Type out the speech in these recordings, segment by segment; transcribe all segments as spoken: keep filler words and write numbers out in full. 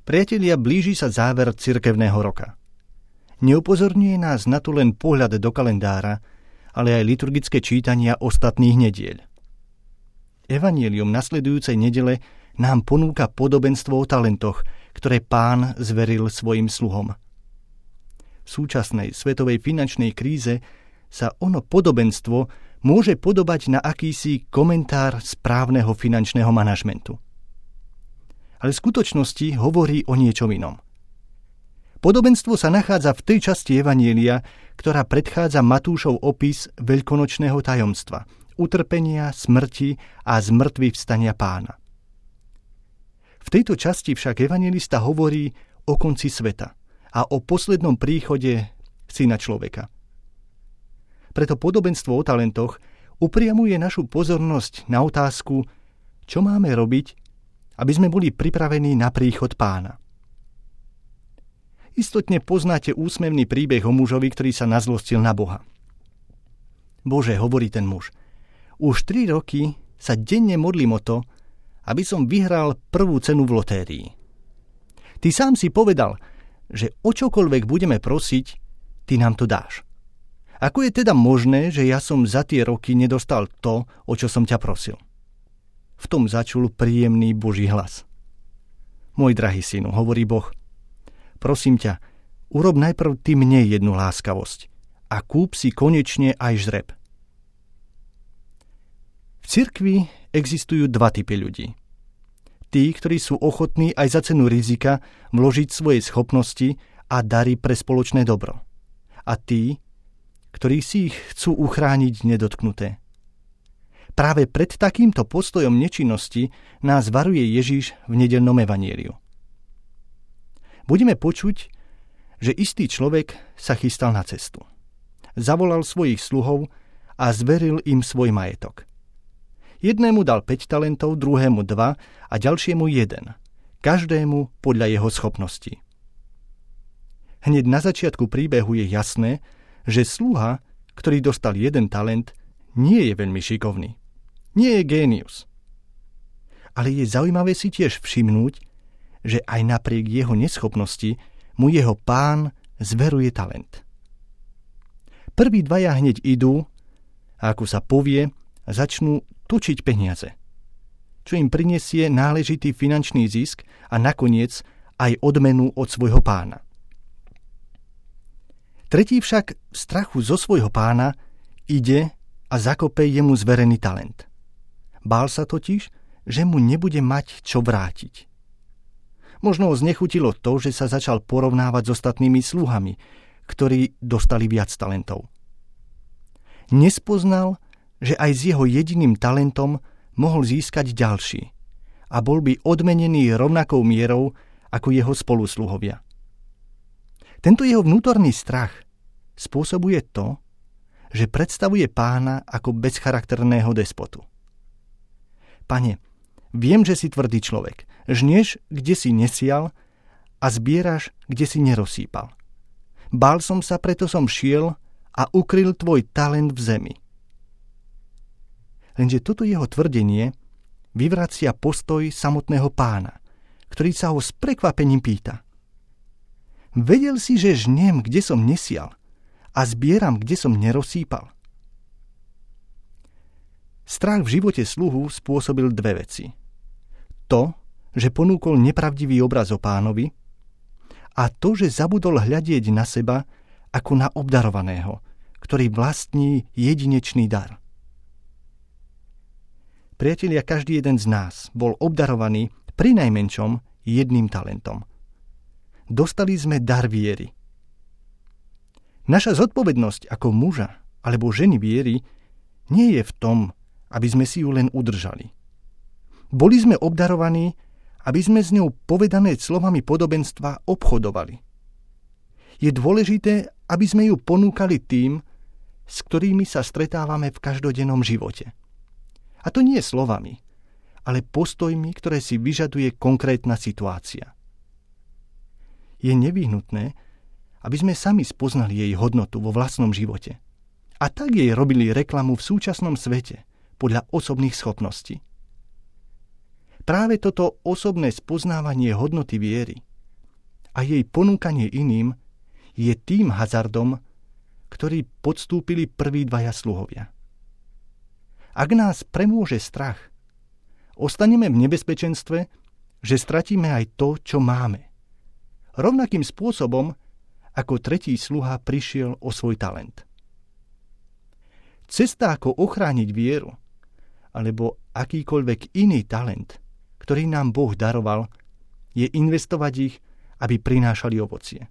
Priatelia, blíži sa záver cirkevného roka. Neupozorňuje nás na to len pohľad do kalendára, ale aj liturgické čítania ostatných nedieľ. Evanjelium nasledujúcej nedele nám ponúka podobenstvo o talentoch, ktoré Pán zveril svojim sluhom. V súčasnej svetovej finančnej kríze sa ono podobenstvo môže podobať na akýsi komentár správneho finančného manažmentu. Ale v skutočnosti hovorí o niečom inom. Podobenstvo sa nachádza v tej časti Evanjelia, ktorá predchádza Matúšov opis veľkonočného tajomstva, utrpenia, smrti a zmrtvých vstania Pána. V tejto časti však evanjelista hovorí o konci sveta a o poslednom príchode Syna človeka. Preto podobenstvo o talentoch upriamuje našu pozornosť na otázku, čo máme robiť, aby sme boli pripravení na príchod Pána. Istotne poznáte úsmevný príbeh o mužovi, ktorý sa nazlostil na Boha. Bože, hovorí ten muž, už tri roky sa denne modlím o to, aby som vyhral prvú cenu v lotérii. Ty sám si povedal, že o čokoľvek budeme prosiť, ty nám to dáš. Ako je teda možné, že ja som za tie roky nedostal to, o čo som ťa prosil? V tom začul príjemný Boží hlas. Môj drahý synu, hovorí Boh, prosím ťa, urob najprv ty mne jednu láskavosť a kúp si konečne aj žreb. V cirkvi existujú dva typy ľudí. Tí, ktorí sú ochotní aj za cenu rizika vložiť svoje schopnosti a dary pre spoločné dobro. A tí, ktorí si ich chcú uchrániť nedotknuté. Práve pred takýmto postojom nečinnosti nás varuje Ježiš v nedeľnom evanjeliu. Budeme počuť, že istý človek sa chystal na cestu. Zavolal svojich sluhov a zveril im svoj majetok. Jednému dal päť talentov, druhému dva a ďalšiemu jeden, každému podľa jeho schopností. Hneď na začiatku príbehu je jasné, že sluha, ktorý dostal jeden talent, nie je veľmi šikovný. Nie je génius. Ale je zaujímavé si tiež všimnúť, že aj napriek jeho neschopnosti mu jeho Pán zveruje talent. Prví dvaja hneď idú a ako sa povie, začnú točiť peniaze, čo im prinesie náležitý finančný zisk a nakoniec aj odmenu od svojho pána. Tretí však v strachu zo svojho pána ide a zakope jemu zverený talent. Bál sa totiž, že mu nebude mať čo vrátiť. Možno ho znechutilo to, že sa začal porovnávať s ostatnými sluhami, ktorí dostali viac talentov. Nespoznal, že aj s jeho jediným talentom mohol získať ďalší a bol by odmenený rovnakou mierou ako jeho spolusluhovia. Tento jeho vnútorný strach spôsobuje to, že predstavuje pána ako bezcharakterného despotu. Pane, viem, že si tvrdý človek, žnieš, kde si nesial a zbieraš, kde si nerozsýpal. Bál som sa, preto som šiel a ukryl tvoj talent v zemi. Lenže toto jeho tvrdenie vyvracia postoj samotného pána, ktorý sa ho s prekvapením pýta. Vedel si, že žnem, kde som nesial a zbieram, kde som nerozsýpal? Strach v živote sluhu spôsobil dve veci. To, že ponúkol nepravdivý obraz o pánovi, a to, že zabudol hľadieť na seba ako na obdarovaného, ktorý vlastní jedinečný dar. Priatelia, každý jeden z nás bol obdarovaný pri najmenšom jedným talentom. Dostali sme dar viery. Naša zodpovednosť ako muža alebo ženy viery nie je v tom, aby sme si ju len udržali. Boli sme obdarovaní, aby sme s ňou povedané slovami podobenstva obchodovali. Je dôležité, aby sme ju ponúkali tým, s ktorými sa stretávame v každodennom živote. A to nie slovami, ale postojmi, ktoré si vyžaduje konkrétna situácia. Je nevyhnutné, aby sme sami spoznali jej hodnotu vo vlastnom živote. A tak jej robili reklamu v súčasnom svete podľa osobných schopností. Práve toto osobné spoznávanie hodnoty viery a jej ponúkanie iným je tým hazardom, ktorý podstúpili prví dvaja sluhovia. Ak nás premôže strach, ostaneme v nebezpečenstve, že stratíme aj to, čo máme. Rovnakým spôsobom, ako tretí sluha prišiel o svoj talent. Cesta, ako ochrániť vieru, alebo akýkoľvek iný talent, ktorý nám Boh daroval, je investovať ich, aby prinášali ovocie.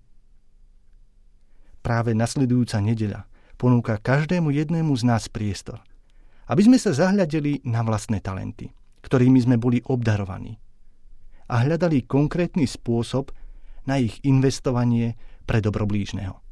Práve nasledujúca nedeľa ponúka každému jednému z nás priestor, aby sme sa zahľadeli na vlastné talenty, ktorými sme boli obdarovaní, a hľadali konkrétny spôsob na ich investovanie pre dobro blížneho.